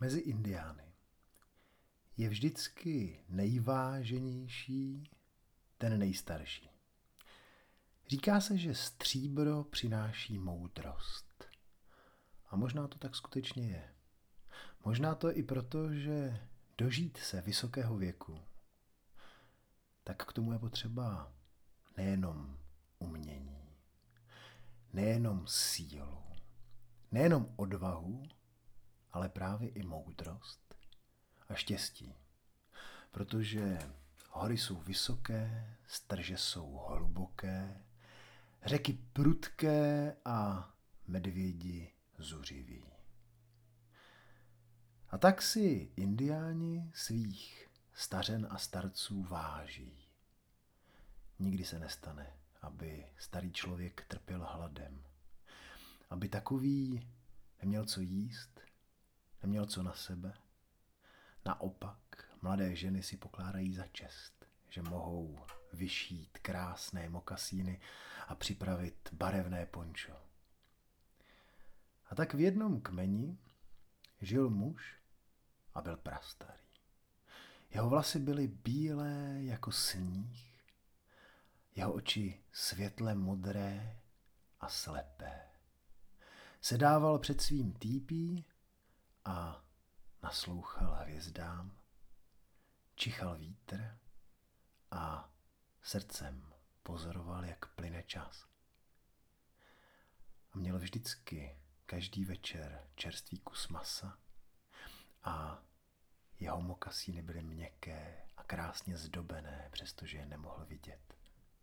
Mezi indiány je vždycky nejváženější ten nejstarší. Říká se, že stříbro přináší moudrost. A možná to tak skutečně je. Možná to je i proto, že dožít se vysokého věku, tak k tomu je potřeba nejenom umění, nejenom sílu, nejenom odvahu, ale právě i moudrost a štěstí. Protože hory jsou vysoké, strže jsou hluboké, řeky prudké a medvědi zuřiví. A tak si indiáni svých stařen a starců váží. Nikdy se nestane, aby starý člověk trpěl hladem. Aby takový neměl co jíst, neměl co na sebe. Naopak, mladé ženy si pokládají za čest, že mohou vyšít krásné mokasíny a připravit barevné pončo. A tak v jednom kmeni žil muž a byl prastarý. Jeho vlasy byly bílé jako sníh, jeho oči světle modré a slepé. Sedával před svým týpí a naslouchal hvězdám, čichal vítr a srdcem pozoroval, jak plyne čas. A měl vždycky každý večer čerstvý kus masa a jeho mokasíny byly měkké a krásně zdobené, přestože je nemohl vidět.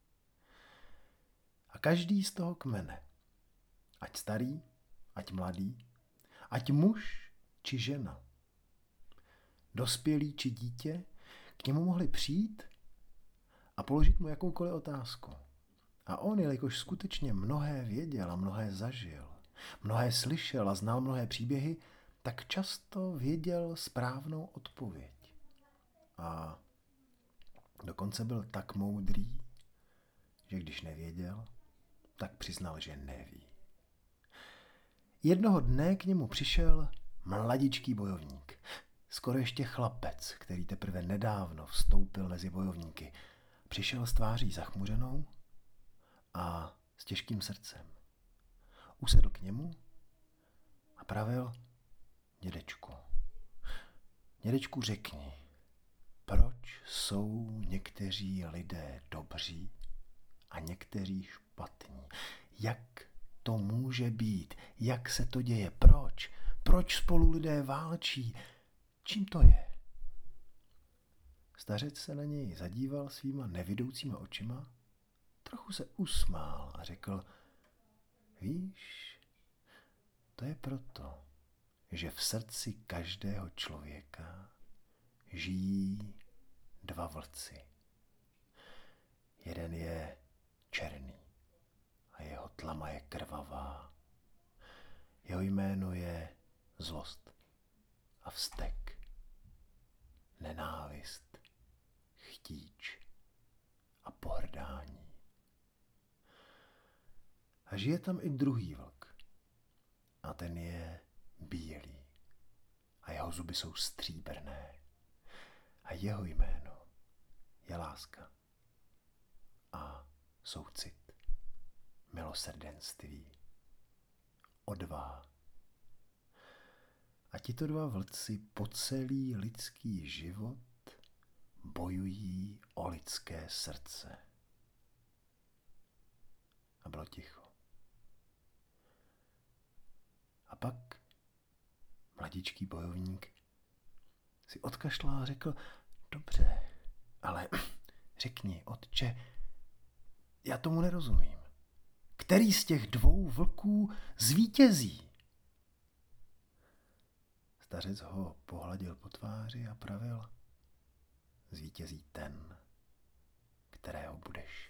A každý z toho kmene, ať starý, ať mladý, ať muž či žena, dospělý či dítě, k němu mohli přijít a položit mu jakoukoliv otázku. A on, jelikož skutečně mnohé věděl a mnohé zažil, mnohé slyšel a znal mnohé příběhy, tak často věděl správnou odpověď. A dokonce byl tak moudrý, že když nevěděl, tak přiznal, že neví. Jednoho dne k němu přišel mladičký bojovník. Skoro ještě chlapec, který teprve nedávno vstoupil mezi bojovníky. Přišel s tváří zachmuřenou a s těžkým srdcem. Usedl k němu a pravil: Dědečku, řekni, proč jsou někteří lidé dobří a někteří špatní? Jak to může být? Jak se to děje? Proč? Proč spolu lidé válčí? Čím to je? Stařec se na něj zadíval svýma nevidoucíma očima, trochu se usmál a řekl: víš, to je proto, že v srdci každého člověka žijí dva vlci. Jeden je černý a jeho tlama je krvavá. Jeho jméno je zlost a vztek, nenávist, chtíč a pohrdání. A žije tam i druhý vlk a ten je bílý a jeho zuby jsou stříbrné a jeho jméno je láska a soucit, milosrdenství, odvaha. A tito dva vlci po celý lidský život bojují o lidské srdce. A bylo ticho. A pak mladičký bojovník si odkašlal a řekl: dobře, ale řekni, otče, já tomu nerozumím. Který z těch dvou vlků zvítězí? Stařec ho pohladil po tváři a pravil: zvítězí ten, kterého budeš